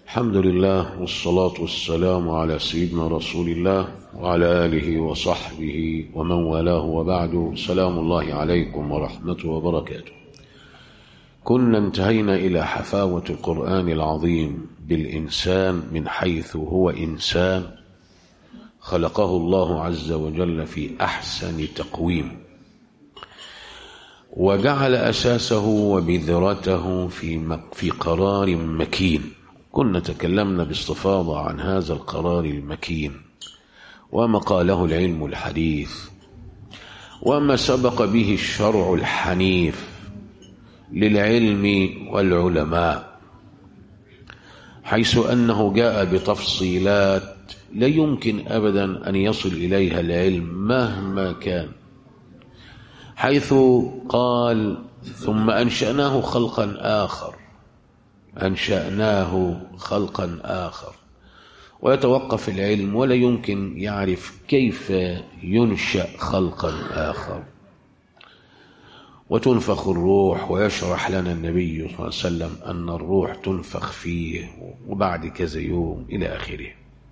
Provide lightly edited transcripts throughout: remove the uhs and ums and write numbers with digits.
الحمد لله والصلاة والسلام على سيدنا رسول الله وعلى آله وصحبه ومن والاه، وبعد. سلام الله عليكم ورحمته وبركاته. كنا انتهينا إلى حفاوة القرآن العظيم بالإنسان من حيث هو إنسان خلقه الله عز وجل في أحسن تقويم، وجعل أساسه وبذرته في قرار مكين. كنا تكلمنا باستفاضة عن هذا القرار المكين وما قاله العلم الحديث وما سبق به الشرع الحنيف للعلم والعلماء، حيث أنه جاء بتفصيلات لا يمكن أبدا أن يصل إليها العلم مهما كان، حيث قال: ثم أنشأناه خلقا آخر. أنشأناه خلقا آخر، ويتوقف العلم ولا يمكن يعرف كيف ينشأ خلقا آخر. وتنفخ الروح، ويشرح لنا النبي صلى الله عليه وسلم أن الروح تنفخ فيه وبعد كذا يوم إلى آخره.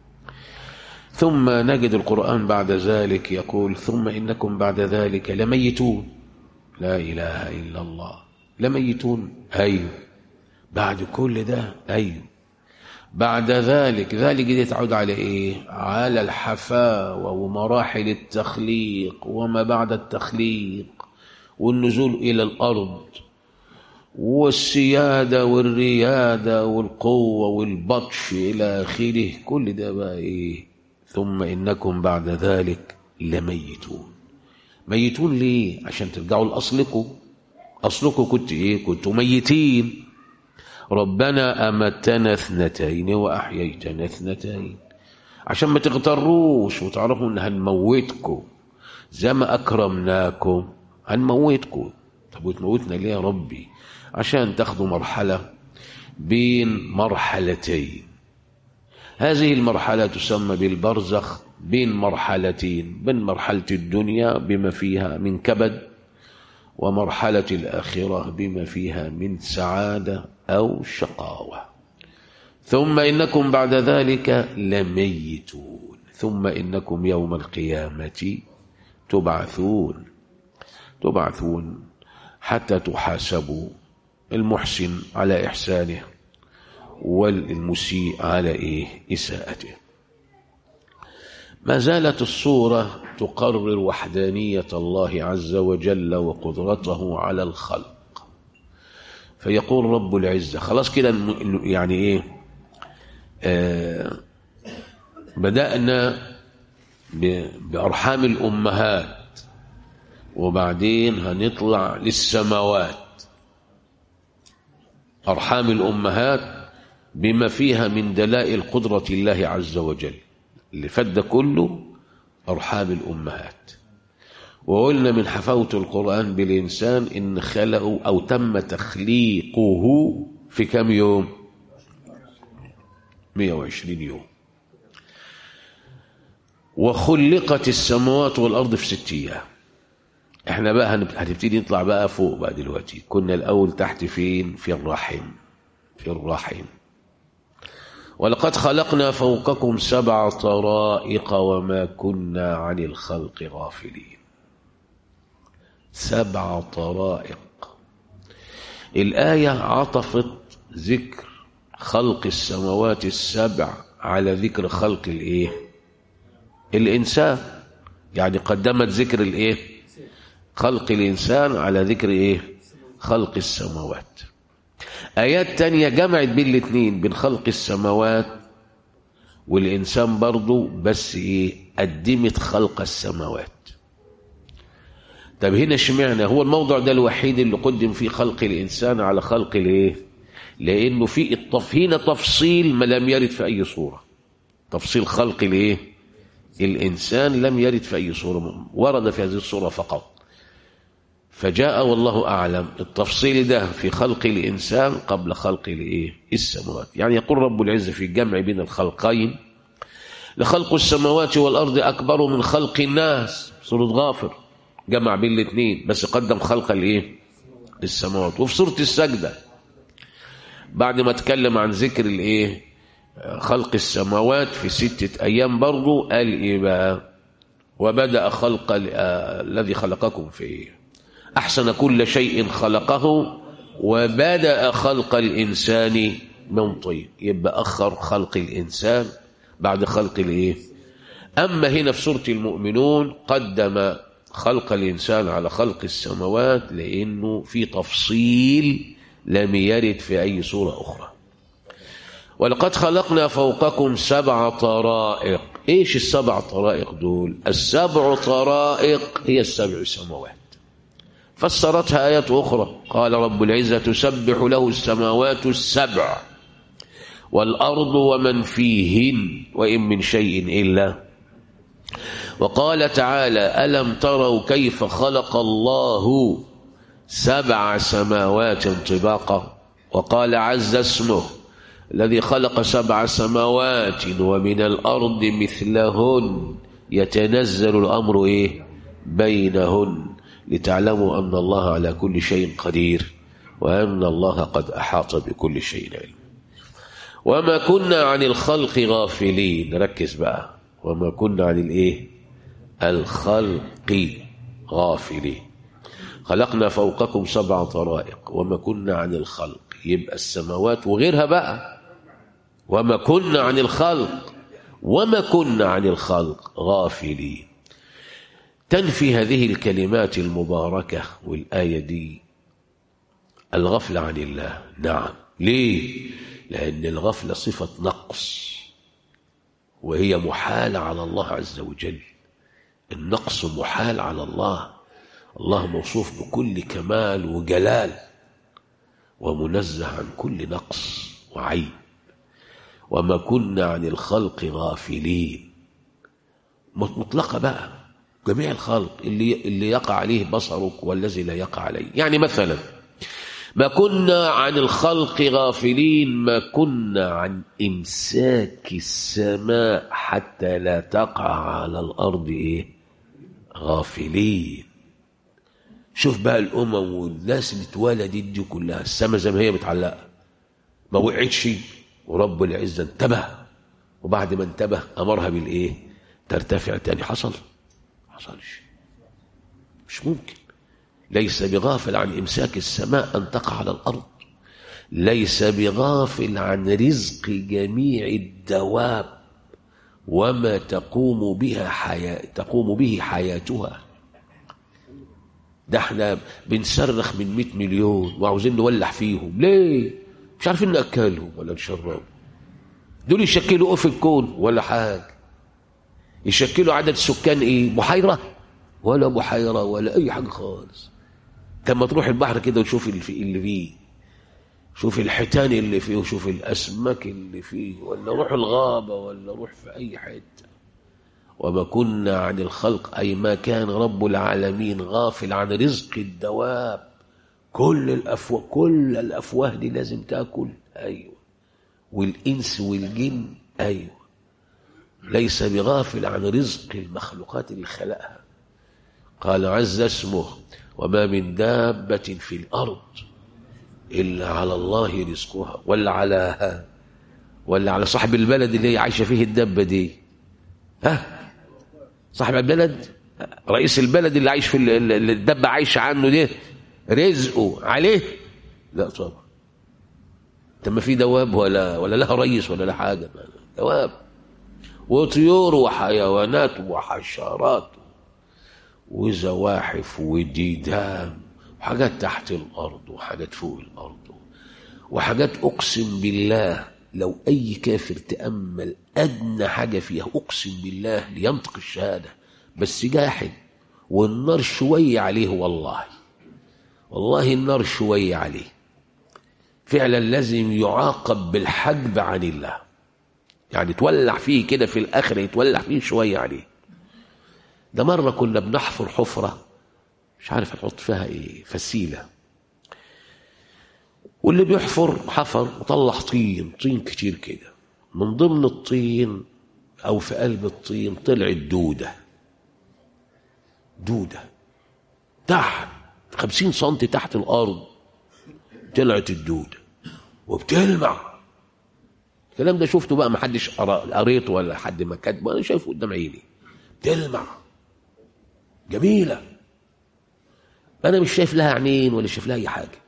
ثم نجد القرآن بعد ذلك يقول: ثم إنكم بعد ذلك لميتون. لا إله إلا الله. لميتون، أيوه. بعد كل ده، أيوه. بعد ذلك دي تعود على إيه؟ على الحفاوة ومراحل التخليق وما بعد التخليق والنزول إلى الأرض والسيادة والريادة والقوة والبطش إلى آخره. كل ده بقى إيه؟ ثم إنكم بعد ذلك لميتون. ميتون ليه؟ عشان ترجعوا لأصلكم. أصلكم كنت إيه؟ كنتوا ميتين. ربنا أمتنا 2 وأحييتنا 2، عشان ما تغتروش وتعرفوا إن هنموتكم زي ما أكرمناكم هنموتكم. طب وتموتنا ليه يا ربي؟ عشان تاخدوا مرحلة بين مرحلتين. هذه المرحلة تسمى بالبرزخ، بين مرحلتين، بين مرحلة الدنيا بما فيها من كبد، ومرحلة الآخرة بما فيها من سعادة أو شقاوة. ثم إنكم بعد ذلك لميتون، ثم إنكم يوم القيامة تبعثون حتى تحاسبوا، المحسن على إحسانه والمسيء على إساءته. ما زالت الصورة تقرر وحدانية الله عز وجل وقدرته على الخلق. فيقول رب العزة، خلاص كده يعني بدأنا بأرحام الأمهات، وبعدين هنطلع للسماوات. أرحام الأمهات بما فيها من دلائل قدرة الله عز وجل، اللي فد كله أرحام الأمهات. وقلنا من حفاوة القرآن بالإنسان إن خلقه أو تم تخليقه في كم يوم؟ 120 يوم. وخلقت السماوات والأرض في 6 أيام. احنا بقى هنبتدي نطلع بقى فوق بقى دلوقتي. كنا الأول تحت فين؟ في الرحم. ولقد خلقنا فوقكم 7 طرائق وما كنا عن الخلق غافلين. 7 طرائق. الآية عطفت ذكر خلق السماوات ال7 على ذكر خلق الإنسان. يعني قدمت ذكر خلق الإنسان على ذكر خلق السماوات. آيات تانية جمعت بين الاثنين، بين خلق السماوات والإنسان برضو، بس قدمت خلق السماوات. طب هنا اشمعنى هو الموضع ده الوحيد اللي قدم فيه خلق الإنسان على خلق لأنه في هنا تفصيل ما لم يرد في أي صورة. تفصيل خلق الإنسان لم يرد في أي صورة، ورد في هذه الصورة فقط. فجاء والله أعلم التفصيل ده في خلق الإنسان قبل خلق السماوات. يعني يقول رب العزة في الجمع بين الخلقين: لخلق السماوات والأرض أكبر من خلق الناس. سورة غافر جمع بين الاثنين، بس قدم خلق السماوات. وفي سورة السجدة بعد ما اتكلم عن ذكر خلق السماوات في 6 أيام برضو قال إيه بقى؟ وبدأ خلق الذي خلقكم فيه أحسن كل شيء خلقه وبدأ خلق الإنسان من طين. يبقى أخر خلق الإنسان بعد خلق الإيه؟ أما هنا في سورة المؤمنون قدم خلق الإنسان على خلق السماوات لأنه في تفصيل لم يرد في أي سورة أخرى. ولقد خلقنا فوقكم 7 طرائق. إيش ال7 طرائق دول؟ 7 طرائق هي 7 سماوات، فسرتها آيات أخرى. قال رب العزة تسبح له السماوات 7 والأرض ومن فيهن وإن من شيء إلا. وقال تعالى ألم تروا كيف خلق الله 7 سماوات طباقا. وقال عز اسمه الذي خلق 7 سماوات ومن الأرض مثلهن يتنزل الأمر إيه؟ بينهن لتعلموا أن الله على كل شيء قدير وأن الله قد أحاط بكل شيء علم. وما كنا عن الخلق غافلين. ركز بقى، وما كنا عن الإيه؟ الخلق غافلين. خلقنا فوقكم 7 طرائق وما كنا عن الخلق، يبقى السماوات وغيرها بقى. وما كنا عن الخلق وما كنا عن الخلق غافلين. تنفي هذه الكلمات المباركة والآية دي الغفلة عن الله. نعم. ليه؟ لأن الغفلة صفة نقص وهي محالة على الله عز وجل. النقص محال على الله. الله موصوف بكل كمال وجلال ومنزه عن كل نقص وعيب. وما كنا عن الخلق غافلين مطلقة بقى، جميع الخلق اللي يقع عليه بصرك والذي لا يقع عليه. يعني مثلا ما كنا عن الخلق غافلين، ما كنا عن إمساك السماء حتى لا تقع على الأرض إيه؟ غافلين. شوف بقى الأمم والناس اللي اتولدت دي كلها السماء زي ما هي متعلقة ما وقعتش، ورب العزة انتبه، وبعد ما انتبه أمرها بالإيه؟ ترتفع تاني. حصلش، مش ممكن. ليس بغافل عن إمساك السماء أن تقع على الأرض، ليس بغافل عن رزق جميع الدواب وما تقوم به حياتها. ده احنا بنصرخ من 100 مليون وعاوزين نولع فيهم. ليه؟ مش عارفين نأكلهم ولا نشربهم. دول يشكلوا ايه في الكون؟ ولا حاجة. يشكلوا عدد سكان ايه؟ بحيرة ولا بحيرة ولا اي حاجة خالص. لما تروح البحر كده وتشوف اللي فيه، شوف الحيتان اللي فيه وشوف الأسماك اللي فيه، ولا روح الغابة ولا روح في أي حتة. وما كنا عن الخلق أي ما كان رب العالمين غافل عن رزق الدواب. كل الأفواه دي لازم تأكل، أيوة، والإنس والجن، أيوة. ليس بغافل عن رزق المخلوقات اللي خلقها. قال عز اسمه وما من دابة في الأرض إلا على الله رزقها. ولا على صاحب البلد اللي هي عايشة فيه الدابة دي. صاحب البلد، رئيس البلد اللي عايش في الدابة عايشة عنه دي رزقه عليه؟ لا طبعا. ما في دواب ولا لها رئيس ولا لها حاجة. دواب وطيور وحيوانات وحشرات وزواحف وديدان وحاجات تحت الأرض وحاجات فوق الأرض وحاجات أقسم بالله لو أي كافر تأمل أدنى حاجة فيها أقسم بالله لينطق الشهادة بس جاحد، والنار شوية عليه. والله النار شوية عليه فعلا. لازم يعاقب بالحجب عن الله، يعني تولع فيه كده في الآخر، يتولع فيه شوية عليه. ده مرة كنا بنحفر حفرة مش عارف نحط فيها ايه، فسيلة، واللي بيحفر حفر وطلع طين كتير كده. من ضمن الطين او في قلب الطين طلعت دودة تحت 50 سنتي تحت الارض. طلعت الدودة وبتلمع الكلام ده شفته بقى، ما حدش قريته ولا حد ما كاتبه، انا شايفه قدام عيني، تلمع جميله، انا مش شايف لها عينين ولا شايف لها اي حاجه،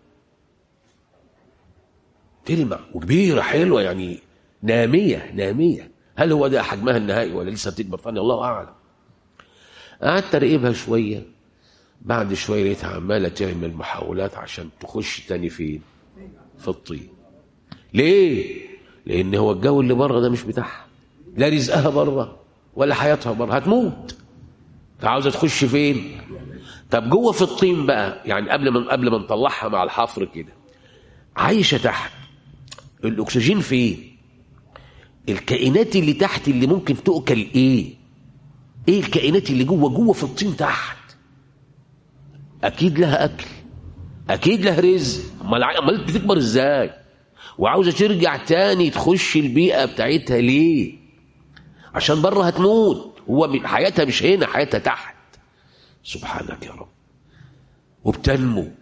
تلمع وكبيره حلوه يعني، ناميه. هل هو ده حجمها النهائي ولا لسه بتكبر ثاني؟ الله اعلم. قعدت اراقبها شويه، بعد شويه لقيتها عماله تعمل محاولات عشان تخش تاني فين؟ في الطين. ليه؟ لان هو الجو اللي بره ده مش بتاعها، لا رزقها بره ولا حياتها بره، هتموت، فعاوزه تخش فين؟ طب جوه في الطين بقى، يعني قبل ما نطلعها مع الحفر كده، عايشه تحت، الاكسجين فين؟ الكائنات اللي تحت اللي ممكن تؤكل ايه الكائنات اللي جوه في الطين تحت؟ اكيد لها اكل، اكيد لها رزق، امال بتكبر ازاي؟ وعاوزه ترجع تاني تخش البيئه بتاعتها ليه؟ عشان بره هتموت، هو حياتها مش هنا، حياتها تحت. سبحانك يا رب. وبتنمو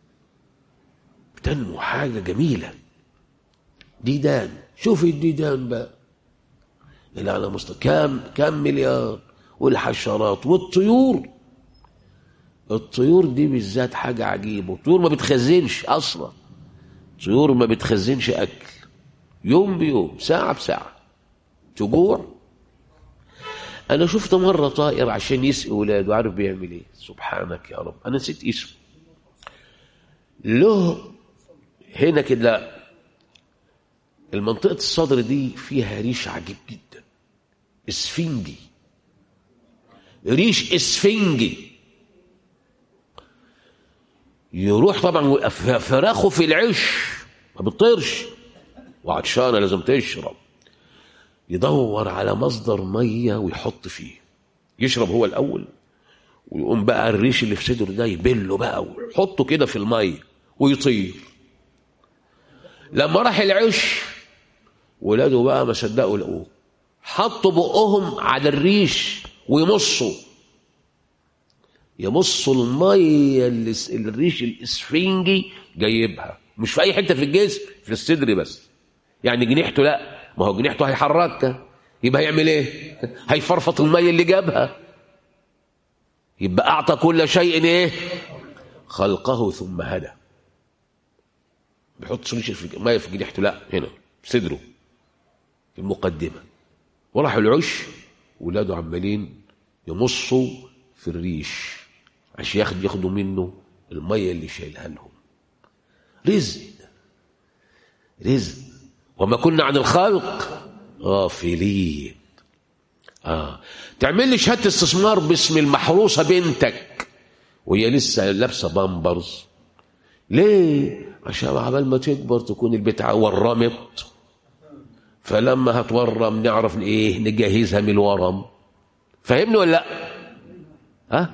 حاجه جميله. ديدان، شوف الديدان بقى اللي على مستوى كام مليار، والحشرات الطيور دي بالذات حاجه عجيبه. الطيور ما بتخزنش اصلا، الطيور ما بتخزنش اكل، يوم بيوم، ساعه بساعه تجوع. انا شفت مره طائر عشان يسقي ولاده، عارف بيعمل ايه؟ سبحانك يا رب، انا نسيت اسمه. له هنا كده المنطقه الصدر دي فيها ريش عجيب جدا، اسفنجي، ريش اسفنجي. يروح طبعا فراخه في العش ما بتطيرش، وعطشانه لازم تشرب، يدور على مصدر ميه ويحط فيه، يشرب هو الاول، ويقوم بقى الريش اللي في صدره ده يبله بقى ويحطه كده في الميه ويطير. لما راح العش ولاده بقى ما صدقوا لقوه، حطوا بقهم على الريش ويمصوا الميه اللي الريش الاسفنجي جايبها، مش في اي حته في الجسم، في الصدر بس. يعني جنيحته لا، ما هو جنيحته هيحركها، يبقى هيعمل ايه؟ هيفرفط الميه اللي جابها. يبقى اعطى كل شيء ايه؟ خلقه ثم هدى. بيحط ريش الميه في جنيحته لا، هنا في صدره في المقدمه. وراح العش ولاده عمالين يمصوا في الريش عشان ياخدوا منه الميه اللي شايلها لهم. رزق. وما كنا عن الخلق غافلين. تعمل لي شهاده استثمار باسم المحروسه بنتك وهي لسه لابسه بامبرز، ليه؟ عشان عبال ما تكبر تكون البتاعه ورمت، فلما هتورم نعرف ايه؟ نجهزها من الورم. فاهمني ولا لا؟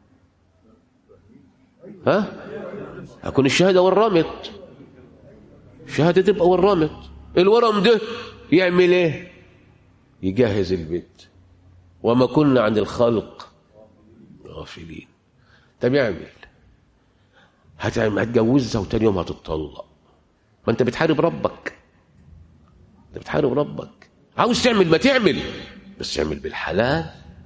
هكون الشهاده ورمت، الشهاده تبقى ورمت، الورم ده يعمل ايه؟ يجهز البيت. وما كنا عن الخلق غافلين. طب يعمل هتجوزها وتاني يوم هتطلق، ما انت بتحارب ربك، عاوز تعمل ما تعمل، بس اعمل بالحلال،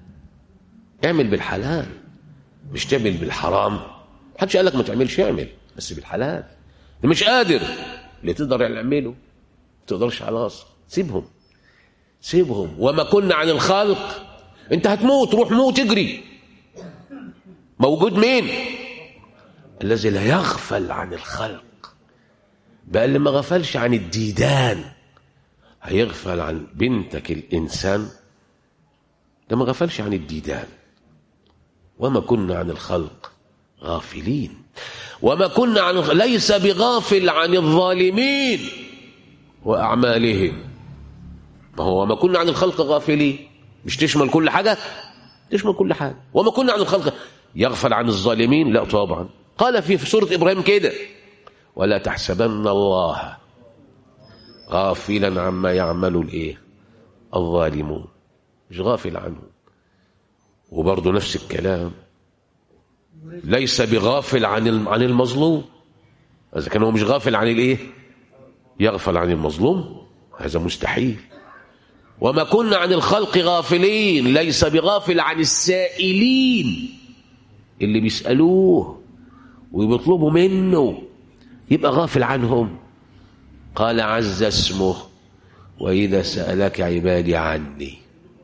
مش تعمل بالحرام. محدش قالك ما تعملش، اعمل بس بالحلال. اللي مش قادر، اللي تقدر يعمله، ما تقدرش خلاص سيبهم. وما كنا عن الخلق، انت هتموت، روح موت اجري. موجود مين؟ الذي لا يغفل عن الخلق. بقى اللي ما غفلش عن الديدان هيغفل عن بنتك الإنسان؟ ده ما غفلش عن الديدان. وما كنا عن الخلق غافلين. وما كنا عن ليس بغافل عن الظالمين وأعمالهم. ما هو ما كنا عن الخلق غافلين مش تشمل كل حاجة، تشمل كل حاجة. وما كنا عن الخلق يغفل عن الظالمين، لا طبعا. قال في سورة إبراهيم كده: ولا تحسبن الله غافلا عما يعمل الظالمون، مش غافل عنه. وبرضه نفس الكلام، ليس بغافل عن المظلوم. إذا كان هو مش غافل عن يغفل عن المظلوم، هذا مستحيل. وما كنا عن الخلق غافلين، ليس بغافل عن السائلين اللي بيسألوه ويطلبوا منه، يبقى غافل عنهم؟ قال عز اسمه: وإذا سألك عبادي عني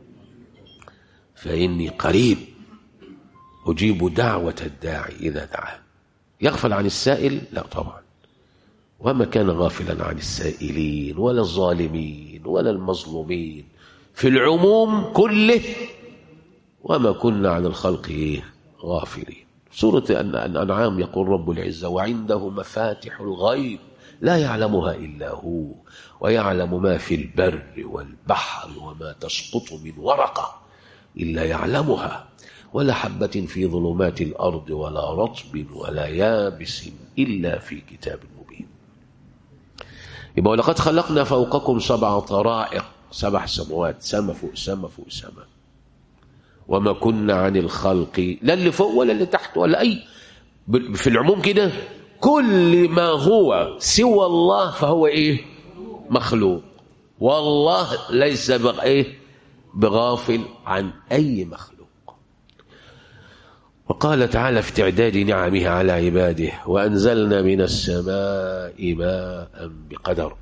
فإني قريب أجيب دعوة الداعي إذا دعاه. يغفل عن السائل؟ لا طبعا. وما كان غافلا عن السائلين ولا الظالمين ولا المظلومين في العموم كله. وما كنا عن الخلق غافلين. سورة الأنعام يقول رب العزة: وعنده مفاتح الغيب لا يعلمها إلا هو ويعلم ما في البر والبحر وما تسقط من ورقة إلا يعلمها ولا حبة في ظلمات الأرض ولا رطب ولا يابس إلا في كتاب مبين. يبقى ولقد خلقنا فوقكم 7 طرائق، 7 سماوات، سما فوق سما فوق سما. وما كنا عن الخلق، لا اللي فوق ولا اللي تحت ولا أي، في العموم كده كل ما هو سوى الله فهو مخلوق. والله ليس بغافل عن أي مخلوق. وقال تعالى في تعداد نعمه على عباده: وأنزلنا من السماء ماء بقدر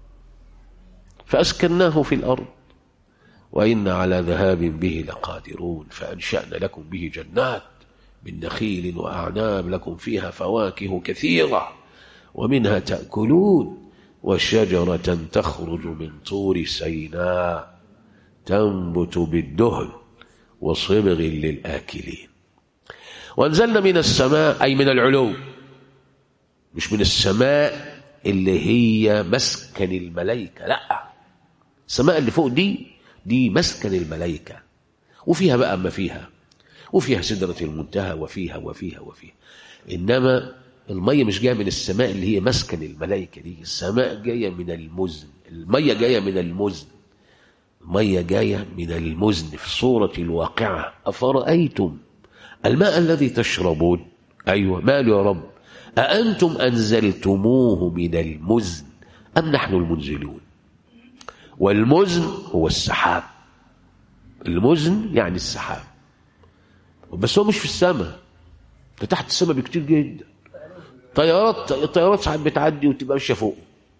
فأسكناه في الأرض وإنا على ذهاب به لقادرون فأنشأنا لكم به جنات من نخيل وأعناب لكم فيها فواكه كثيرة ومنها تأكلون وشجرة تخرج من طور سيناء تنبت بالدهن وصبغ للآكلين. وأنزلنا من السماء أي من العلو، مش من السماء اللي هي مسكن الملائكة، لا، السماء اللي فوق دي مسكن الملائكة، وفيها بقى ما فيها، وفيها سدرة المنتهى وفيها. إنما المية مش جاية من السماء اللي هي مسكن الملائكة، دي السماء جاية من المزن، المية جاية من المزن، المية جاية من المزن. في سورة الواقعة: أفرأيتم الماء الذي تشربون، أيوة ماله يا رب، أأنتم أنزلتموه من المزن أم نحن المنزلون. والمزن هو السحاب، المزن يعني السحاب، بس هو مش في السماء، ده تحت السماء بكتير جدا. الطيارات ساعات بتعدي وتبقى ماشيه فوق.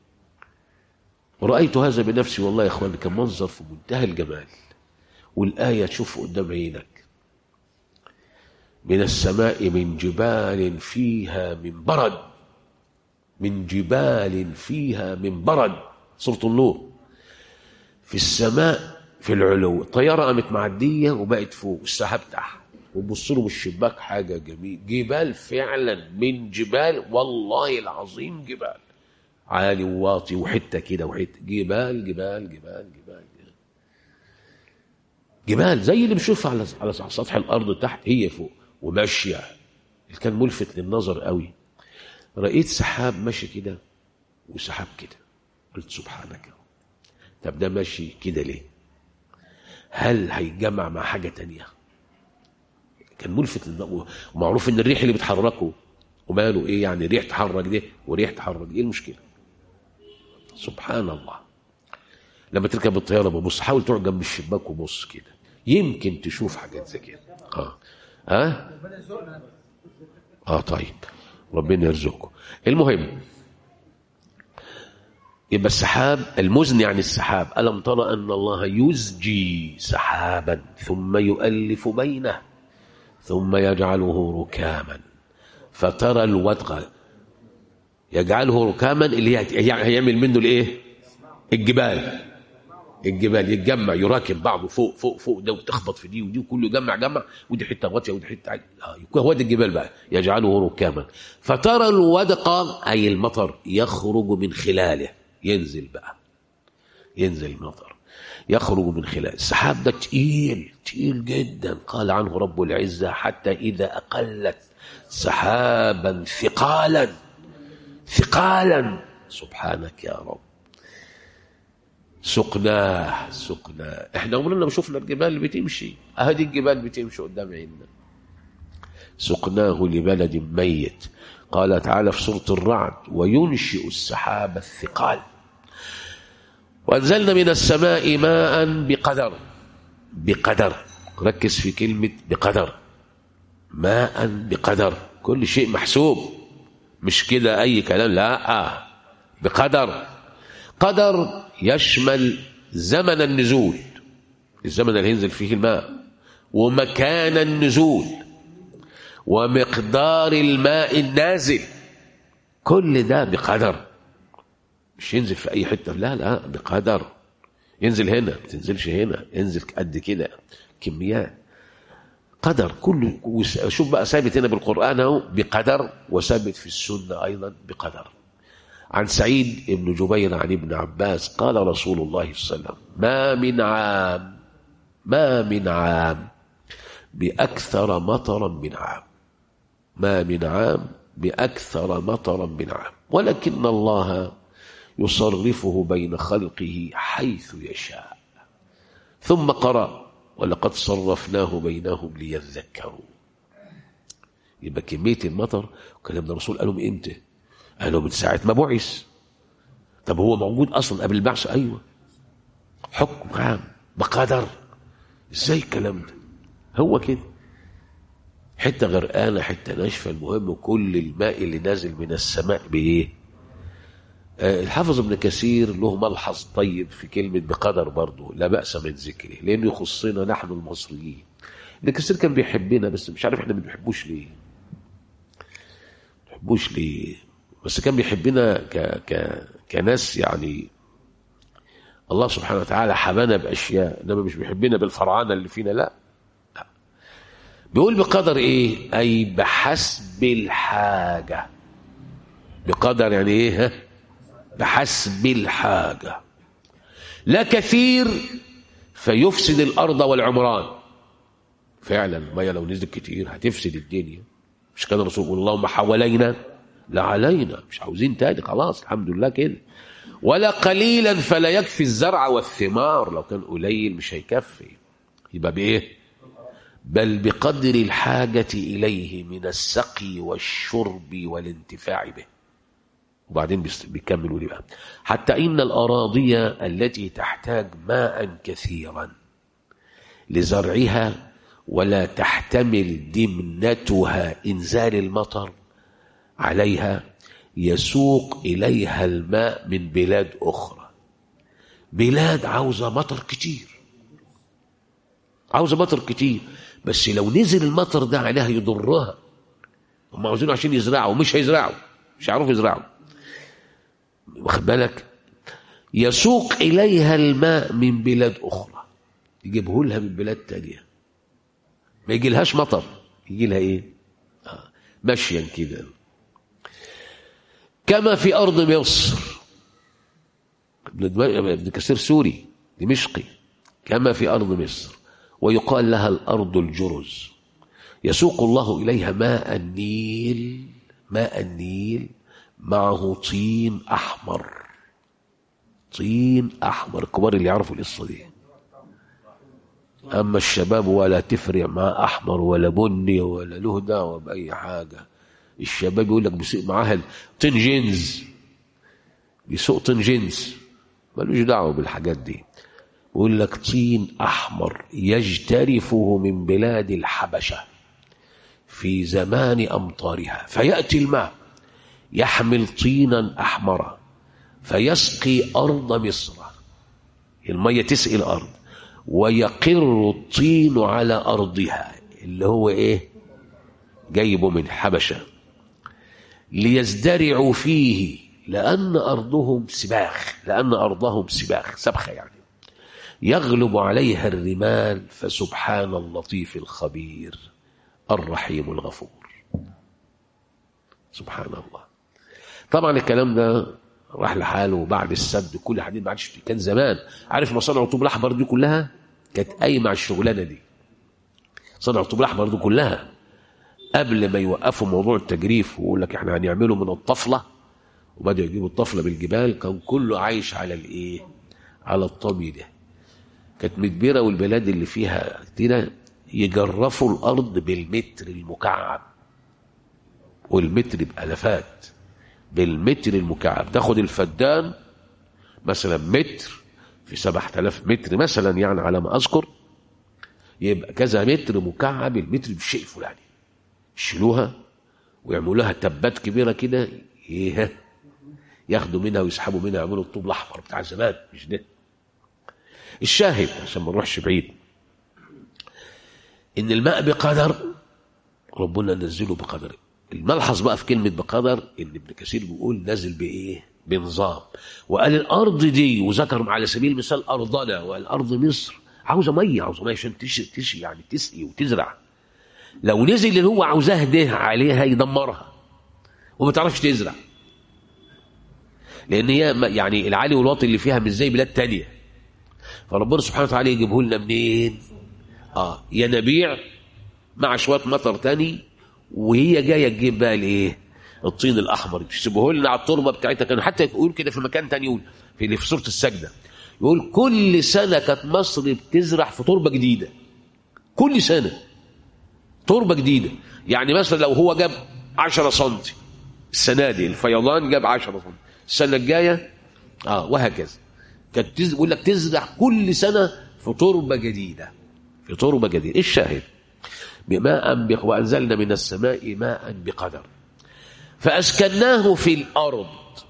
ورأيت هذا بنفسي والله يا اخوان، كان منظر في منتهى الجمال. والآية تشوف قدام عينك: من السماء من جبال فيها من برد، من جبال فيها من برد. سورة النور. في السماء في العلو، الطيارة قامت معدية وبقت فوق، السحاب تحت، وبص له من الشباك حاجة جميل، جبال فعلا من جبال، والله العظيم جبال عالي وواطي وحتة كده وحتة، جبال جبال جبال جبال جبال زي اللي بنشوفها على سطح الأرض تحت، هي فوق وماشية. اللي كان ملفت للنظر قوي، رأيت سحاب ماشي كده وسحاب كده، قلت سبحانك. طب ده ماشي كده ليه؟ هل هيتجمع مع حاجة تانية؟ كان ملفت للنظر. ومعروف ان الريح اللي بتحركه وماله يعني ريح تحرك ده وريح تحرك، ايه المشكلة؟ سبحان الله. لما تركب الطيارة ببص، حاول تقعد جنب الشباك وبص كده، يمكن تشوف حاجات زي كده. طيب ربنا يرزقكم. المهم، يبقى السحاب المزن يعني السحاب. ألم ترى أن الله يزجي سحابا ثم يؤلف بينه ثم يجعله ركاما فترى الودق، يجعله ركاما اللي هيعمل منه الجبال يتجمع يراكب بعضه فوق فوق فوق، ده وتخبط في دي ودي وكله جمع ودي حته غطيه ودي حته هو ده الجبال بقى، يجعله ركاما فترى الودق أي المطر يخرج من خلاله، ينزل المطر يخرج من خلاله. السحاب ده تقيل جدا، قال عنه رب العزة: حتى إذا أقلت سحابا ثقالا سبحانك يا رب سقناه. احنا عمرنا ما شفنا الجبال اللي بتمشي، هذه الجبال بتمشي قدام عيننا. سقناه لبلد ميت. قال تعالى في سورة الرعد: وينشئ السحاب الثقال. وأنزلنا من السماء ماء بقدر. بقدر، ركز في كلمة بقدر. ماء بقدر، كل شيء محسوب، مش كده أي كلام، لا، بقدر. قدر يشمل زمن النزول، الزمن اللي ينزل فيه الماء، ومكان النزول، ومقدار الماء النازل، كل ده بقدر. مش ينزل في أي حتة، لا، بقدر. ينزل هنا، ما تنزلش هنا، ينزل قد كده، كميات، قدر كله. شوف بقى، ثابت هنا بالقرآن اهو بقدر، وثابت في السنة أيضا بقدر. عن سعيد بن جبير عن ابن عباس قال رسول الله صلى الله عليه وسلم: ما من عام بأكثر مطرا من عام، ما من عام بأكثر مطرا من عام، ولكن الله يصرفه بين خلقه حيث يشاء. ثم قرأ: ولقد صرفناه بينهم ليذكروا. يبقى كمية المطر، وكلام الرسول قالوا من امتى؟ قالوا من ساعة ما بعث. طب هو موجود أصلا قبل البعث؟ أيوة، حكم عام بقدر. ازاي الكلام ده؟ هو كده، حتة غرقانة حتة ناشفة، المهم كل الماء اللي نازل من السماء بإيه؟ الحافظ ابن كثير له ملحظ طيب في كلمة بقدر برضه، لا بأس من ذكره، لأنه يخصنا نحن المصريين. ابن كثير كان بيحبنا، بس مش عارف احنا ما بنحبوش ليه. بس كان بيحبنا كناس، يعني الله سبحانه وتعالى حبانا بأشياء، انما مش بيحبنا بالفرعانة اللي فينا، لا. بيقول بقدر ايه؟ أي بحسب الحاجة. بقدر يعني ايه؟ بحسب الحاجة، لا كثير فيفسد الأرض والعمران. فعلا المية لو نزلت كتير هتفسد الدنيا. مش كان الرسول يقول: اللهم حوالينا لا علينا، مش عاوزين تاني، خلاص الحمد لله كده. ولا قليلا فلا يكفي الزرع والثمار، لو كان قليل مش هيكفي. يبقى بإيه؟ بل بقدر الحاجة إليه من السقي والشرب والانتفاع به. وبعدين بيكملوا لي بقى: حتى إن الأراضي التي تحتاج ماء كثيرا لزرعها ولا تحتمل دمنتها إنزال المطر عليها، يسوق إليها الماء من بلاد أخرى. بلاد عاوزة مطر كتير، بس لو نزل المطر ده عليها يضرها. هم عاوزينه عشان يزرعوا، مش هيزرعوا، مش هيعرفوا يزرعوا، واخد بالك؟ يسوق إليها الماء من بلاد أخرى، يجيبه لها من بلاد تانية. ما يجي لهاش مطر، يجي لها إيه؟ مشيا كده. كما في أرض مصر، ابن كثير سوري دمشقي، كما في أرض مصر، ويقال لها الأرض الجرز، يسوق الله إليها ماء النيل معه طين أحمر. الكبار اللي يعرفوا القصة دي. أما الشباب ولا تفرق مع أحمر ولا بني ولا له دعوة بأي حاجة. الشباب يقول لك بيسوق معاها طين جينز، بيسوق طين جينز، ملوش دعوة بالحاجات دي. يقول لك طين أحمر يجترفه من بلاد الحبشة في زمان أمطارها، فيأتي الماء يحمل طينا أحمرا فيسقي أرض مصر. المية تسقي الأرض، ويقر الطين على أرضها، اللي هو إيه؟ جايبه من حبشة، ليزدرعوا فيه، لأن أرضهم سباخ سبخة يعني، يغلب عليها الرمال، فسبحان اللطيف الخبير الرحيم الغفور. سبحان الله. طبعا الكلام ده راح لحاله بعد السد، كل حديد ما عادش. كان زمان عارف مصانع الطوب الأحمر دي كلها كانت قايمة على الشغلانة دي. مصانع الطوب الأحمر دي كلها قبل ما يوقفوا موضوع التجريف ويقول لك احنا هنعمله من الطفلة، وبدأوا يجيبوا الطفلة بالجبال، كان كله عايش على الايه؟ على الطبي ده. كانت مدبرة، والبلاد اللي فيها كده يجرفوا الأرض بالمتر المكعب، والمتر بألفات، بالمتر المكعب. تاخد الفدان مثلا متر في 7000 متر مثلا يعني على ما أذكر، يبقى كذا متر مكعب المتر بالشيء الفلاني، يشيلوها ويعملوا لها تبات كبيرة كده، ياخدوا منها ويسحبوا منها، يعملوا الطوب الأحمر بتاع زمان، مش ده الشاهد عشان ما نروحش بعيد. إن الماء بقدر، ربنا نزله بقدر. الملحظ بقى في كلمة بقدر إن ابن كثير بيقول نزل بإيه؟ بنظام. وقال الأرض دي، وذكر على سبيل المثال أرضنا، والأرض مصر عاوزة مية، عاوزة مية عشان تشي يعني تسقي وتزرع. لو نزل اللي هو عاوزاه ده عليها يدمرها وما تعرفش تزرع، لأن هي يعني العالي والواطي اللي فيها مش زي بلاد تانية. فربنا سبحانه وتعالى يجيبه لنا منين؟ ينابيع مع شوية مطر تاني، وهي جاية تجيب بقى الايه؟ الطين الأحمر، تسيبه لنا على التربة بتاعتها. كان حتى يقول كده في مكان تاني، يقول في سورة السجدة، يقول كل سنة كانت مصر بتزرع في تربة جديدة، كل سنة تربة جديدة. يعني مثلا لو هو جاب 10 سنتي السنة دي، الفيضان جاب 10 سنتي، السنة الجاية وهكذا. كانت يقول لك تزرع كل سنة في تربة جديدة، في تربة جديدة. الشاهد بماء وأنزلنا من السماء ماء بقدر فأسكناه في الأرض.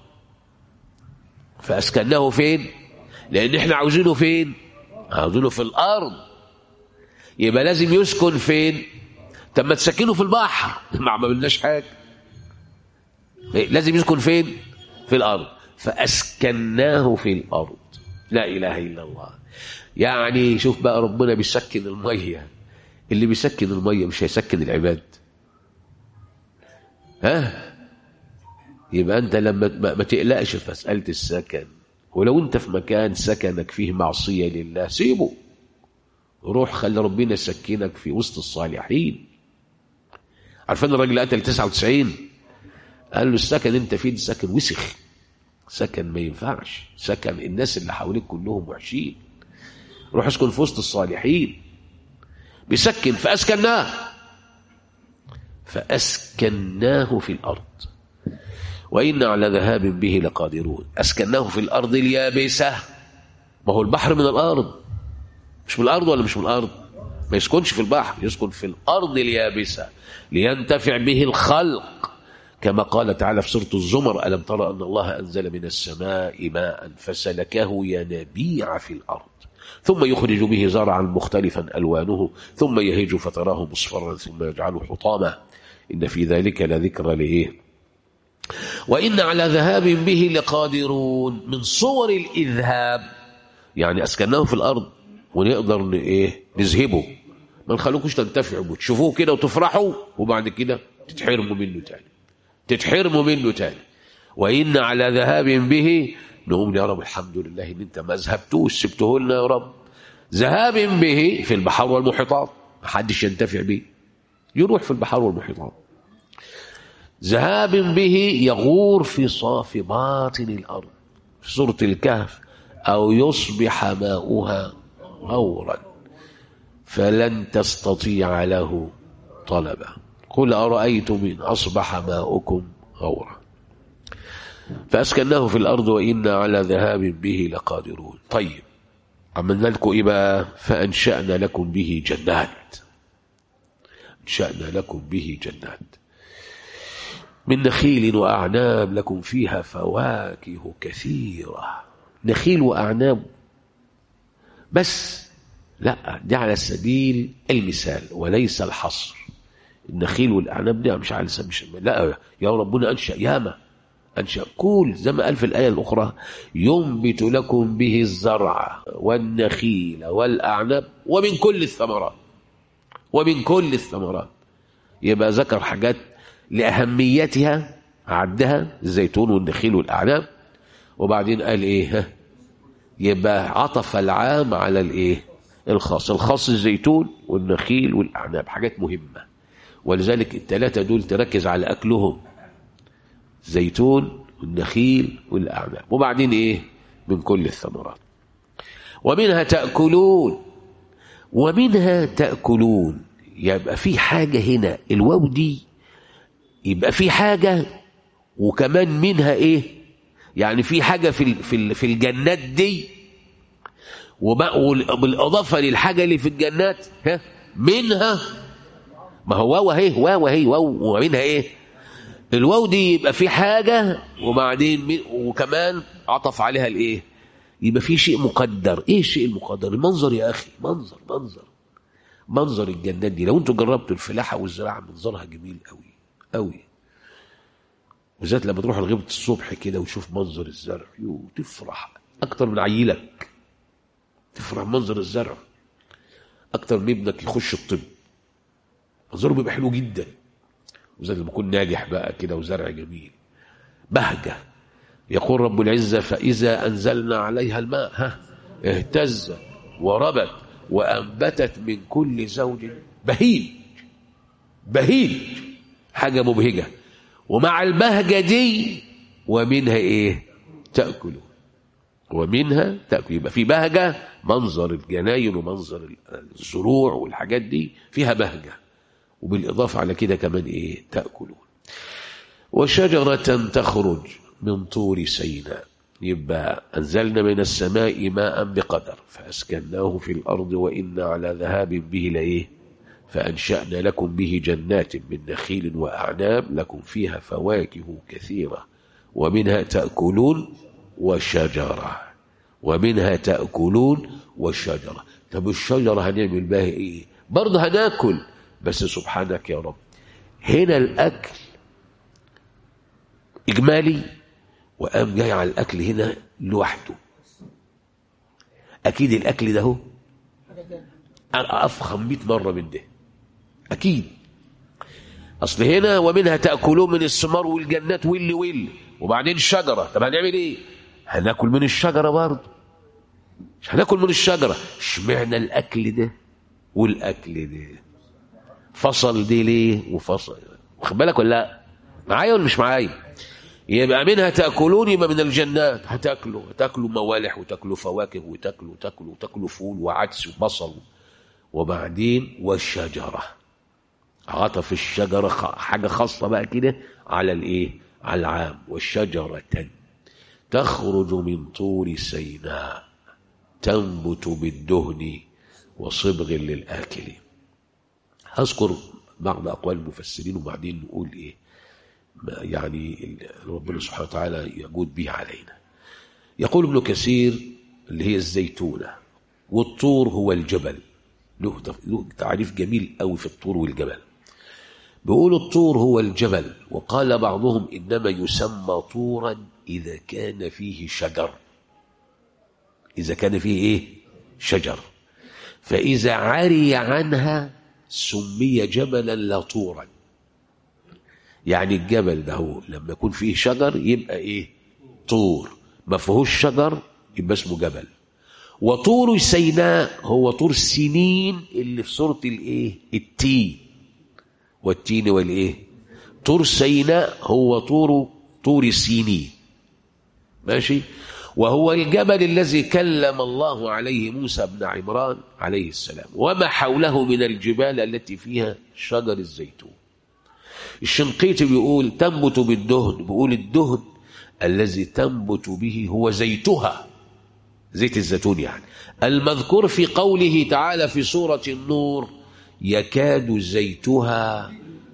فأسكناه فين؟ لأن احنا عاوزينه فين؟ عاوزينه في الأرض، يبقى لازم يسكن فين؟ طب ما تسكنه في البحر ما عملناش حاجة. لازم يسكن فين؟ في الأرض. فأسكناه في الأرض، لا إله إلا الله. يعني شوف بقى ربنا بيسكن المية، اللي بيسكن المية مش هيسكن العباد؟ يبقى أنت لما ما تقلقش في مسألة السكن. ولو أنت في مكان سكنك فيه معصية لله سيبه، روح خلي ربنا يسكنك في وسط الصالحين. عارفين الراجل قتل 99 قال له السكن انت فيه ده سكن وسخ، سكن ما ينفعش، سكن الناس اللي حواليك كلهم وحشين، روح اسكن في وسط الصالحين. بيسكن فأسكناه في الأرض وإن على ذهاب به لقادرون. أسكناه في الأرض اليابسة، ما هو البحر من الأرض، مش من الأرض ولا مش من الأرض؟ ما يسكنش في البحر، يسكن في الأرض اليابسة لينتفع به الخلق، كما قال تعالى في سورة الزمر ألم ترى أن الله أنزل من السماء ماء فسلكه ينابيع في الأرض ثم يخرج به زرعا مختلفا ألوانه ثم يهيج فتراه مصفرا ثم يجعله حطاما إن في ذلك لذكرى لإيه. وإن على ذهاب به لقادرون. من صور الإذهاب يعني أسكناه في الأرض ونقدر نذهبه، ما نخلوكوش تنتفعوا وتشوفوه كده وتفرحوا وبعد كده تتحرموا منه تاني. وإن على ذهاب به، نقول يا رب الحمد لله إن أنت ما ذهبتوش، سبته لنا يا رب. ذهاب به في البحر والمحيطات، ما حدش ينتفع به، يروح في البحر والمحيطات. ذهاب به يغور في صاف باطن الأرض في سورة الكهف أو يصبح ماؤها غورا فلن تستطيع له طلبا قل أرأيتم إن أصبح ماؤكم غورا فأسكناه في الأرض وإنا على ذهاب به لقادرون. طيب عملنا لكم إيه بقى؟ فأنشأنا لكم به جنات، أنشأنا لكم به جنات من نخيل وأعناب لكم فيها فواكه كثيرة. نخيل وأعناب بس، لا دي على سبيل المثال وليس الحصر. النخيل والأعناب دي مش على سبيل المثال، لا يا ربنا أنشأ ياما، أنشأ كل زي ما قال في الآية الأخرى ينبت لكم به الزرع والنخيل والأعناب ومن كل الثمرات. يبقى ذكر حاجات لأهميتها عدها الزيتون والنخيل والأعناب، وبعدين قال إيه؟ يبقى عطف العام على الإيه؟ الخاص الزيتون والنخيل والأعناب، حاجات مهمة، ولذلك الثلاثة دول تركز على أكلهم، زيتون والنخيل والأعناب، وبعدين إيه؟ من كل الثمرات. ومنها تأكلون، يبقى في حاجة هنا، الواو دي يبقى في حاجة وكمان منها إيه؟ يعني في حاجة في الجنات دي وبالإضافة للحاجة اللي في الجنات منها، ما هو واو هي واو ومنها إيه؟ الواو دي يبقى في حاجة وبعدين وكمان عطف عليها الإيه؟ يبقى في شيء مقدر. إيه الشيء المقدر؟ المنظر يا أخي، منظر الجنات دي لو أنتوا جربتوا الفلاحة والزراعة منظرها جميل قوي قوي، وذات لما تروح الغيبة الصبح كده وتشوف منظر الزرع تفرح أكتر من عيلك، تفرح منظر الزرع أكتر من ابنك يخش الطب، منظره بيبقى حلو جدا. وذات لما يكون ناجح بقى كده وزرع جميل بهجة. يقول رب العزة فإذا أنزلنا عليها الماء اهتزت وربت وأنبتت من كل زوج بهيج، حاجة مبهجة. ومع البهجة دي ومنها إيه؟ تأكلوا، ومنها تأكل. يبقى في بهجة، منظر الجناين ومنظر الزروع والحاجات دي فيها بهجة، وبالإضافة على كده كمان إيه؟ تأكلون. وشجرة تخرج من طور سيناء، يبقى أنزلنا من السماء ماء بقدر فأسكناه في الأرض وإنا على ذهاب به لإيه؟ فأنشأنا لكم به جنات من نخيل وأعناب لكم فيها فواكه كثيرة ومنها تأكلون وشجرة. طب الشجرة هنعمل بها إيه؟ برضه هناكل، بس سبحانك يا رب هنا الأكل إجمالي، وقام جاي على الأكل هنا لوحده. أكيد الأكل ده هو أنا أفخم 100 مرة من ده أكيد. أصل هنا ومنها تأكلون من الثمار والجنات وبعدين الشجرة. طب هنعمل إيه؟ هناكل من الشجرة برضه، مش هناكل من الشجرة. اشمعنى الأكل ده والأكل ده فصل دي ليه وفصل؟ واخد بالك ولا لا؟ معايا ولا مش معايا؟ يبقى منها تأكلون، يبقى من الجنات هتاكلوا موالح وتاكلوا فواكه وتاكلوا فول وعدس وبصل. وبعدين والشجرة، عطف الشجرة حاجة خاصة بقى كده على الايه؟ على العام. والشجرة تخرج من طور سيناء تنبت بالدهن وصبغ للآكلين. هذكر بعض أقوال المفسرين وبعدين نقول إيه يعني ربنا سبحانه وتعالى يجود به علينا. يقول ابن كثير اللي هي الزيتونة، والطور هو الجبل. له تعريف جميل قوي في الطور والجبل. بيقول الطور هو الجبل، وقال بعضهم إنما يسمى طورا إذا كان فيه شجر. إذا كان فيه إيه؟ شجر. فإذا عري عنها سمي جبلا لا طورا. يعني الجبل ده هو لما يكون فيه شجر يبقى إيه؟ طور. ما فيهوش شجر يبقى اسمه جبل. وطور سيناء هو طور سنين اللي في سورة الإيه؟ التين والتين والإيه؟ طور سيناء هو طور سينين. ماشي؟ وهو الجبل الذي كلم الله عليه موسى بن عمران عليه السلام، وما حوله من الجبال التي فيها شجر الزيتون. الشنقيطي بيقول تنبت بالدهن، بيقول الدهن الذي تنبت به هو زيتها، زيت الزيتون يعني، المذكور في قوله تعالى في سورة النور يكاد زيتها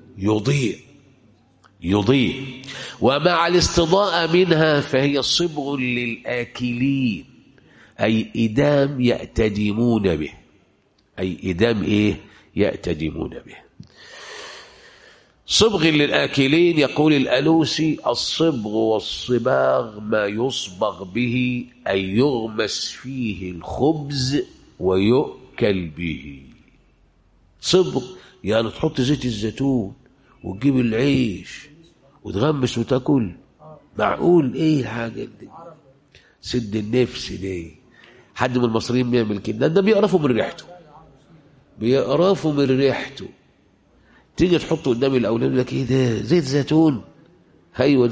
يضيء. ومع الاستضاءة منها فهي صبغ للآكلين، أي إدام يأتدمون به، أي إدام إيه؟ يأتدمون به. صبغ للآكلين. يقول الألوسي الصبغ والصباغ ما يصبغ به أي يغمس فيه الخبز ويؤكل به. صبغ يعني تحط زيت الزيتون وتجيب العيش وتغمس وتاكل. معقول ايه الحاجة دي؟ سد النفس دي. حد من المصريين بيعمل كده؟ ده بيقرفوا من ريحته. تيجي تحطه قدام الاولاد يقول لك ايه ده؟ زيت زيتون. ايوه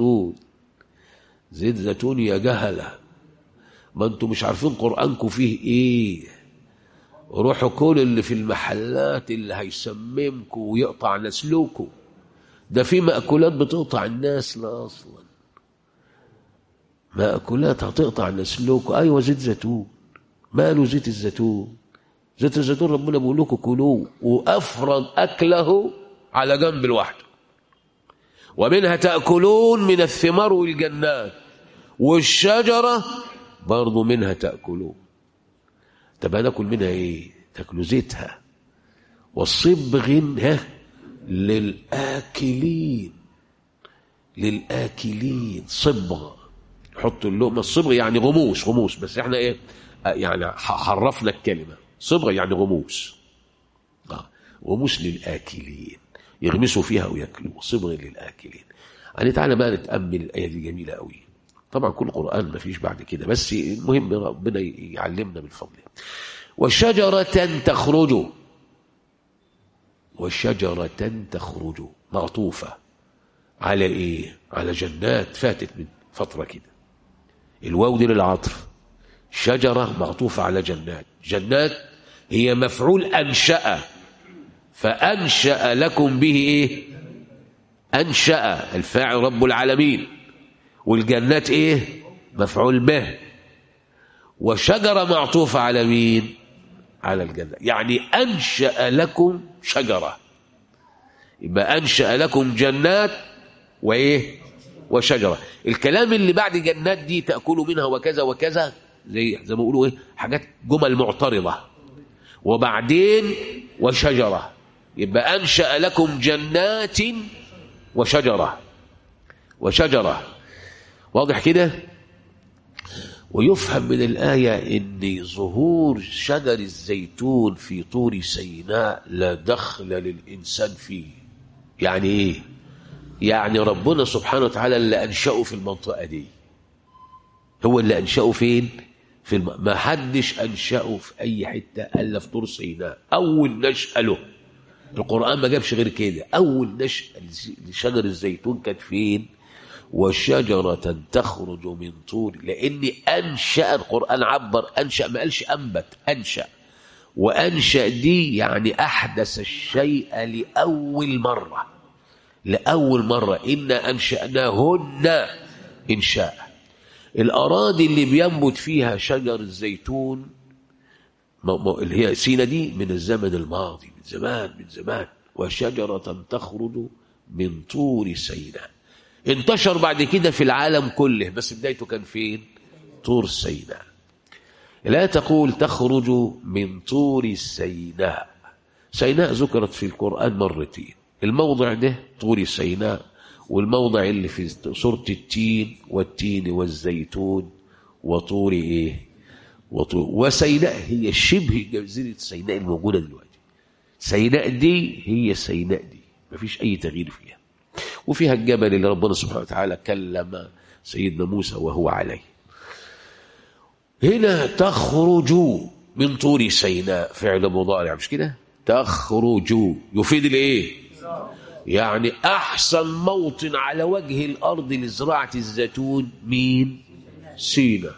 زيت زيتون يا جهله، ما انتوا مش عارفين قرآنكم فيه ايه. روحوا كل اللي في المحلات اللي هيسممكم ويقطع نسلوكم. ده في مأكولات بتقطع الناس لا اصلا، مأكولات هتقطع نسلوكم. ايوه زيت زيتون. ماله زيت الزيتون؟ زيت الزيتون ربنا بيقول لكم كلوه، وأفرض أكله على جنب لوحده. ومنها تأكلون من الثمار والجنات، والشجرة برضو منها تأكلون. طب هناكل منها ايه؟ تاكلوا زيتها. والصبغ للآكلين. للآكلين صبغ، حطوا اللقمة. الصبغ يعني غموس، بس احنا ايه يعني حرفنا الكلمة. صبغ يعني غموس، غموس للآكلين، يغمسوا فيها ويأكلوا. صبغ للآكلين. يعني تعالى بقى نتأمل الآية دي جميلة قوي. طبعا كل القرآن ما فيش بعد كده، بس المهم ربنا يعلمنا بالفضل. وشجرة تخرج، والشجرة تخرج معطوفة على ايه؟ على جنات فاتت من فترة كده. الواو دي للعطف. شجرة معطوفة على جنات. جنات هي مفعول أنشأ، فأنشأ لكم به ايه؟ أنشأ، الفاعل رب العالمين. والجنات ايه؟ مفعول به. وشجرة معطوفة على مين؟ على الجنة. يعني أنشأ لكم شجرة، يبقى أنشأ لكم جنات وإيه؟ وشجرة. الكلام اللي بعد جنات دي تأكلوا منها وكذا وكذا، زي ما بيقولوا إيه، حاجات جمل معترضة. وبعدين وشجرة، يبقى أنشأ لكم جنات وشجرة. واضح كده؟ ويفهم من الآية أن ظهور شجر الزيتون في طور سيناء لا دخل للإنسان فيه. يعني إيه؟ يعني ربنا سبحانه وتعالى اللي أنشأه في المنطقة دي، هو اللي أنشأه فين؟ ما حدش أنشأه في أي حتة إلا في طور سيناء. أول نشأة له، القرآن ما جابش غير كده. أول نشأة لشجر الزيتون كانت فين؟ وشجرة تخرج من طور. لأن أنشأ، القرآن عبر أنشأ، ما قالش أنبت، أنشأ. وأنشأ دي يعني أحدث الشيء لأول مرة. إنا أنشأناهن إنشاء. الأراضي اللي بينبت فيها شجر الزيتون اللي هي سينا دي من الزمن الماضي، من زمان. وشجرة تخرج من طور سيناء. انتشر بعد كده في العالم كله، بس بدايته كان فين؟ طور سيناء. لا تقول تخرج من طور سيناء. سيناء ذكرت في القرآن مرتين، الموضع ده طور سيناء، والموضع اللي في سورة التين، والتين والزيتون وطور ايه؟ وسيناء هي شبه جزيرة سيناء الموجودة دلوقتي. سيناء دي هي سيناء دي، مفيش أي تغيير فيها. وفيها الجبل اللي ربنا سبحانه وتعالى كلم سيدنا موسى وهو عليه. هنا تخرج من طور سيناء، فعل مضارع مش كده؟ تخرج يفيد الايه؟ يعني احسن موطن على وجه الارض لزراعه الزيتون مين؟ سيناء.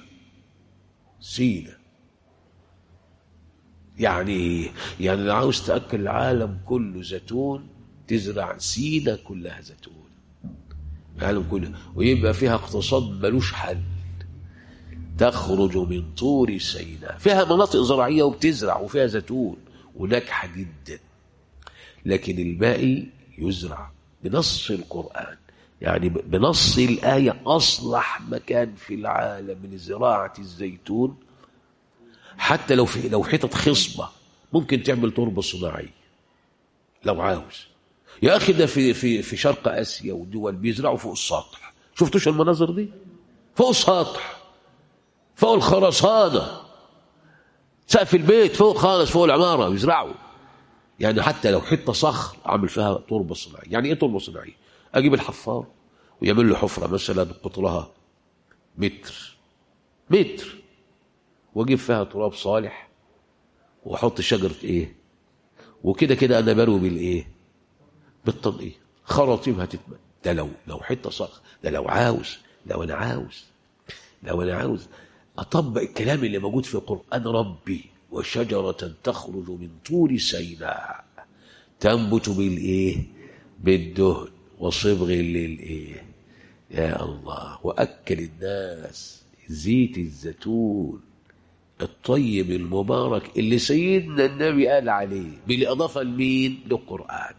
يعني لو عاوز تاكل العالم كله زيتون، تزرع سيناء كلها زيتون، العالم كله، ويبقى فيها اقتصاد ملوش حل. تخرج من طور سيناء، فيها مناطق زراعية وبتزرع وفيها زيتون وناجحة جدا، لكن الباقي يزرع بنص القرآن. يعني بنص الآية أصلح مكان في العالم لزراعة الزيتون، حتى لو حتت خصبة ممكن تعمل تربة صناعية لو عاوز. يا أخي ده في شرق آسيا ودول بيزرعوا فوق السطح. شفتوش المناظر دي؟ فوق السطح، فوق الخرسانة، سقف البيت فوق خالص، فوق العمارة بيزرعوا. يعني حتى لو حته صخر عامل فيها تربه صناعيه. يعني ايه تربه صناعيه؟ اجيب الحفار ويعمل له حفره مثلا قطرها متر، واجيب فيها تراب صالح واحط شجره ايه، وكده انا بروي بالايه؟ بالتنقيط. خراطيم هتتمل. ده لو حته صخر. ده لو انا عاوز اطبق الكلام اللي موجود في القران ربي. وشجرة تخرج من طور سيناء تنبت بالايه؟ بالدهن وصبغ للايه؟ يا الله. واكل الناس زيت الزيتون الطيب المبارك اللي سيدنا النبي قال عليه بالإضافة لمين؟ للقرآن.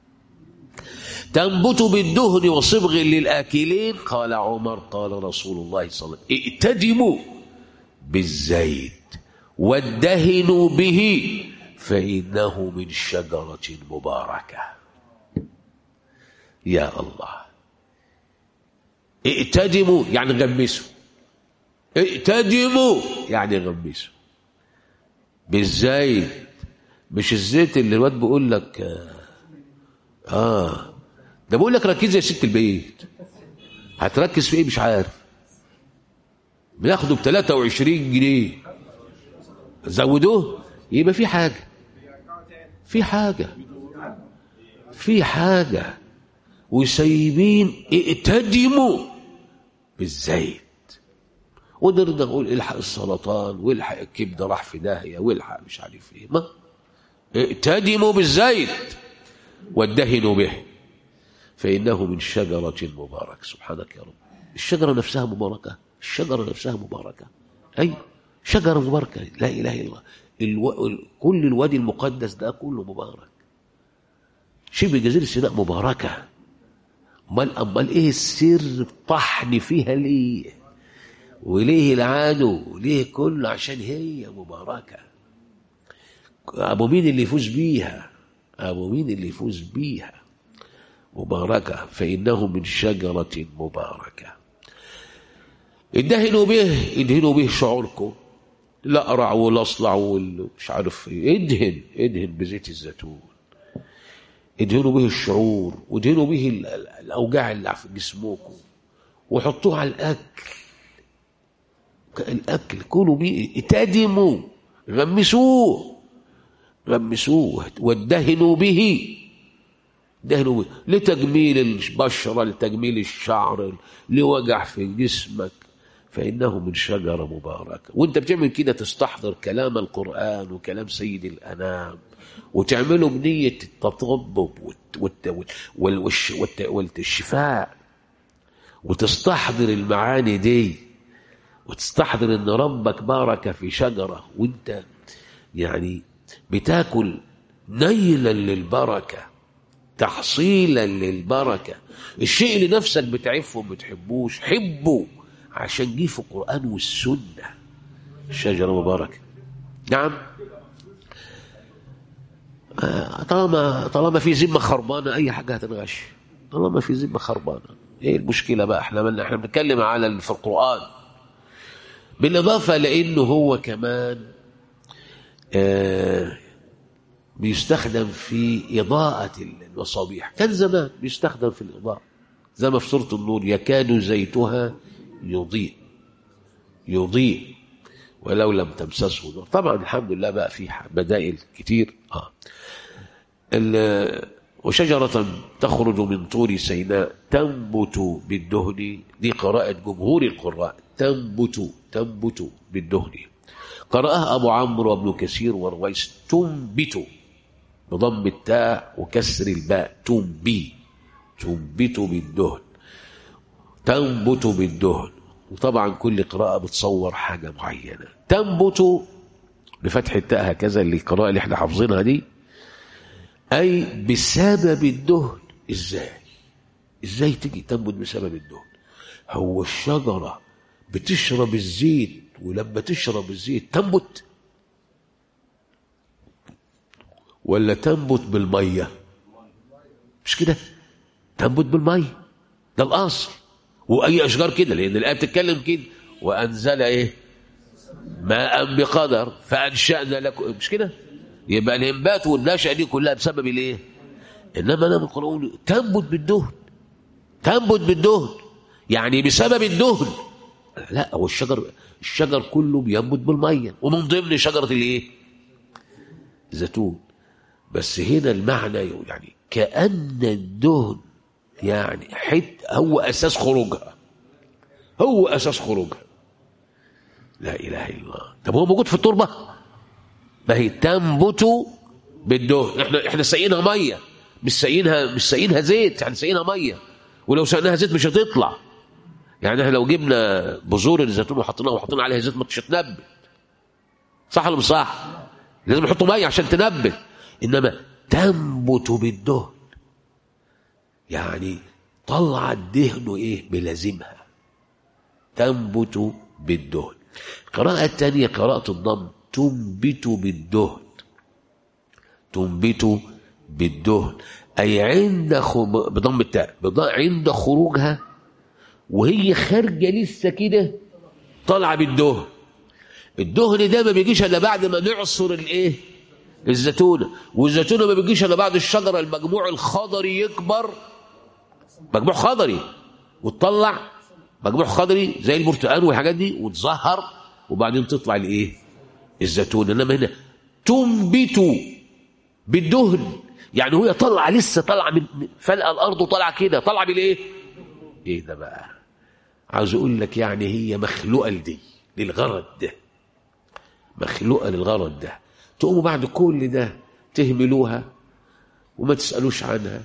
تنبت بالدهن وصبغ للآكلين. قال عمر قال رسول الله صلى الله عليه وسلم ائتدموا بالزيت وادهنوا به فإنه من شجرة مباركة. يا الله، ائتدموا يعني غمسوا، ائتدموا يعني غمسوا بالزيت، مش الزيت اللي الواد بيقول لك ده بقول لك ركز يا ست البيت، هتركز في ايه مش عارف، بناخده ب23 جنيه زودوه يبقى في حاجه، في حاجه وسايبين ائتدموا بالزيت. ونرضى نقول الحق السرطان والحق الكبده راح في داهيه والحق مش عارف ايه، ما ائتدموا بالزيت وادهنوا به فإنه من شجرة مباركة. سبحانك يا رب، الشجرة نفسها مباركة، الشجرة نفسها مباركة، أي شجرة مباركة، لا إله إلا الله. كل الوادي المقدس ده كله مبارك، شبه جزيرة سيناء مباركة. أمال إيه السر الطحن فيها ليه؟ وليه العدو؟ ليه كله؟ عشان هي مباركة. أبو مين اللي يفوز بيها؟ أبو مين اللي يفوز بيها؟ مباركة، فإنه من شجرة مباركة. ادهنوا به شعوركم، الأقرع والأصلع والمش عارف ايه، ادهن بزيت الزيتون، ادهنوا به الشعور، وادهنوا به الأوجاع اللي في جسمكم، وحطوه على الأكل كلوا به، اتدموا، غمسوه وادهنوا به، دهنوا لتجميل البشرة، لتجميل الشعر، لوجع في جسمك، فإنه من شجرة مباركة. وانت بتعمل كده تستحضر كلام القرآن وكلام سيد الأنام، وتعمله بنية التطبب والشفاء، وتستحضر المعاني دي، وتستحضر ان ربك بارك في شجرة، وانت يعني بتاكل نيلا للبركة، تحصيلا للبركة. الشيء اللي نفسك بتعفه وبتحبوش حبه، عشان جه في القرآن والسنة. الشجرة مباركة. نعم، طالما في ذمة خربانة أي حاجة هتنغش، طالما في ذمة خربانة. ايه المشكلة بقى؟ احنا بنتكلم على في القرآن، بالإضافة لأنه هو كمان بيستخدم في إضاءة المصابيح. كان زمان بيستخدم في الإضاءة، زي ما في سورة النور يكاد زيتها يضيء ولو لم تمسسه نور. طبعا الحمد لله بقى في بدائل كتير. وشجرة تخرج من طور سيناء تنبت بالدهن، دي قراءة جمهور القراء، تنبت بالدهن. قرأها أبو عمرو وابن كثير ورويس تنبت بضم التاء وكسر الباء، تنبت بالدهن، تنبت بالدهن. وطبعا كل قراءة بتصور حاجة معينة. تنبت بفتح التاء هكذا، اللي القراءة اللي احنا حافظينها دي، أي بسبب الدهن. إزاي تيجي تنبت بسبب الدهن؟ هو الشجرة بتشرب الزيت، ولما تشرب الزيت تنبت، ولا تنبت بالمية؟ مش كده، تنبت بالمية، ده الأصل. وأي أشجار كده، لأن الآية بتتكلم كده، وأنزل إيه؟ ماء بقدر فأنشأنا لكم، مش كده؟ يبقى الإنبات والنشأة دي كلها بسبب الإيه؟ إنما أنا بقول تنبت بالدهن، يعني بسبب الدهن. لا، هو الشجر كله بينبت بالمية، ومن ضمن شجرة الإيه؟ الزيتون. بس هنا المعنى يعني كأن الدهن يعني هو أساس خروجها، لا إله إلا الله. طب هو موجود في التربة؟ ما هي تنبت بالدهن. احنا سقينها ميه، مش سقينها زيت، يعني سقينها ميه، ولو سقيناها زيت مش هتطلع. يعني احنا لو جبنا بذور الزيتون وحطينا عليها زيت مش هتنبت. صح ولا مش صح؟ لازم يحطوا ميه عشان تنبت. انما تنبت بالدهن يعني طلع الدهن ايه بلازمها، تنبت بالدهن. القراءة الثانية قراءة الضم، تنبت بالدهن، تنبت بالدهن أي عند بضم التاء، عند خروجها وهي خارجة لسه كده طالعة بالدهن. الدهن ده ما بيجيش الا بعد ما نعصر الايه؟ الزيتونه، والزيتونه ما بيجيش الا بعد الشجره المجموع الخضري يكبر، مجموع خضري، وتطلع مجموع خضري زي البرتقال والحاجات دي وتزهر، وبعدين تطلع الايه؟ الزيتونه. انما هنا تنبت بالدهن يعني وهي طالعه لسه طالعه من فلقه الارض وطالعه كده طالعه بالايه؟ ايه ده بقى؟ عاوز اقول لك يعني هي مخلوقه لدي، للغرض ده، مخلوقه للغرض ده. تقوموا بعد كل ده تهملوها وما تسالوش عنها.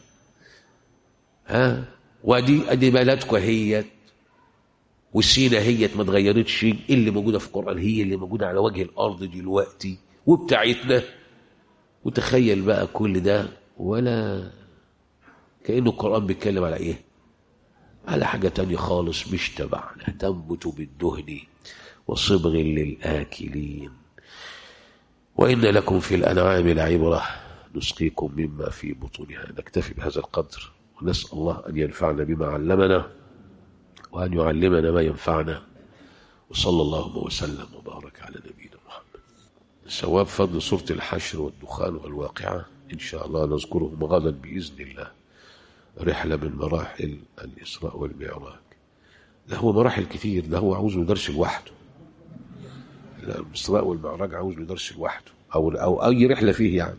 ادي بلدكم هيت والسينا هيت ما اتغيرتش، اللي موجوده في القران هي اللي موجوده على وجه الارض دلوقتي وبتاعتنا. وتخيل بقى كل ده ولا كأنه القرآن بيتكلم على ايه؟ على حاجة تانية خالص مش تبعنا. تنبت بالدهن وصبغ للآكلين وإن لكم في الأنعام لعبرة نسقيكم مما في بطونها. نكتفي بهذا القدر ونسأل الله أن ينفعنا بما علمنا وأن يعلمنا ما ينفعنا، وصلى الله وسلم وبارك على نبينا محمد. ثواب فضل سورة الحشر والدخان والواقعة إن شاء الله نذكرهم غدا بإذن الله. رحلة من مراحل الإسراء والمعراج. ده هو مراحل كتير، ده هو عاوز له درس لوحده. الإسراء والمعراج عاوز له درس لوحده أو أي رحلة فيه يعني.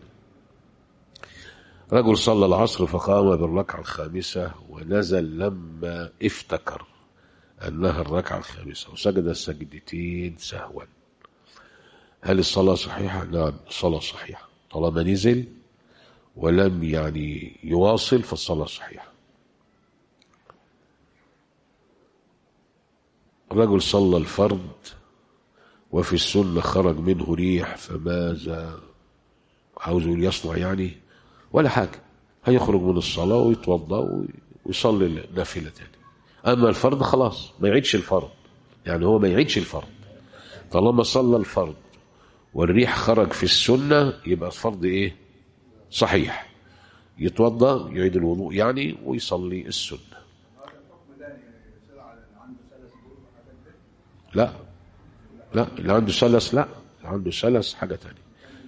رجل صلى العصر فقام بالركعة الخامسة ونزل لما افتكر أنها الركعة الخامسة وسجد السجدتين سهوا. هل الصلاة صحيحة؟ نعم الصلاة صحيحة طالما نزل ولم يعني يواصل فالصلاة صحيحة. رجل صلى الفرض وفي السنة خرج منه ريح فماذا؟ عاوز يصنع يعني ولا حاجة، هيخرج من الصلاة ويتوضأ ويصلي النافلة تاني. أما الفرض خلاص ما يعيدش الفرض، يعني هو ما يعيدش الفرض طالما صلى الفرض والريح خرج في السنة يبقى الفرض إيه؟ صحيح. يتوضأ يعيد الوضوء يعني ويصلي السنة. لا اللي عنده سلس لا، اللي عنده سلس حاجة تانية.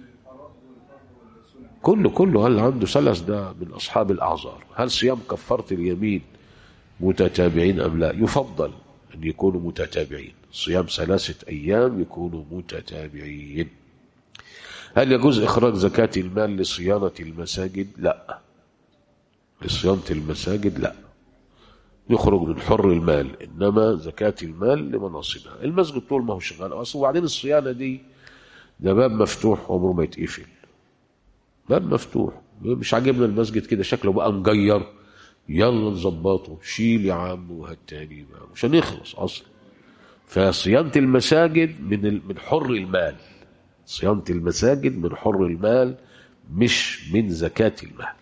كله اللي عنده سلس ده من أصحاب الأعذار. هل صيام كفارة اليمين متتابعين أم لا؟ يفضل أن يكونوا متتابعين، صيام 3 أيام يكونوا متتابعين. هل يجوز إخراج زكاة المال لصيانة المساجد؟ لا، لصيانة المساجد لا، يخرج من حر المال، إنما زكاة المال لمناصبها. المسجد طول ما هو شغال أصلا، وبعدين الصيانة دي ده باب مفتوح عمره ما يتقفل، باب مفتوح. مش عاجبنا المسجد كده شكله بقى مجير، يلا نظبطه، شيل يا عم وهات تاني مش هنخلص أصلا. فصيانة المساجد من حر المال، صيانة المساجد من حر المال مش من زكاة المال.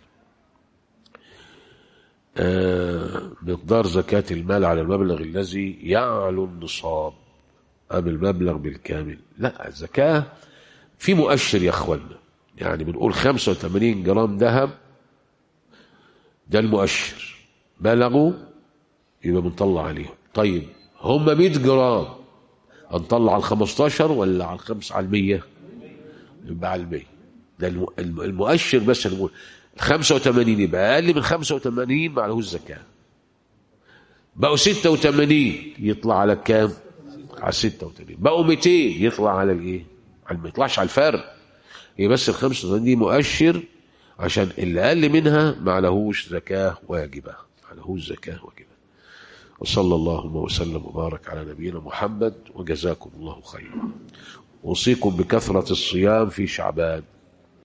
مقدار زكاة المال على المبلغ الذي يعلو النصاب أم المبلغ بالكامل؟ لا، الزكاة في مؤشر يا أخوانا، يعني بنقول 85 جرام ذهب ده المؤشر، بلغوا يبقى بنطلع عليهم. طيب هم 100 جرام هنطلع على 15 ولا على 5 على 100؟ يبقى على 100. ده المؤشر. بس نقول 85 يبقى أقل من 85 ما عليهوش زكاة. بقوا 86 يطلع على كام؟ على 86. بقوا 200 يطلع على الايه؟ على ما يطلعش على الفرق. هي بس ال 85 دي مؤشر عشان اللي أقل منها ما عليهوش زكاة واجبة، ما عليهوش زكاة واجبة. وصلى الله وسلم وبارك على نبينا محمد وجزاكم الله خيرا. أوصيكم بكثرة الصيام في شعبان.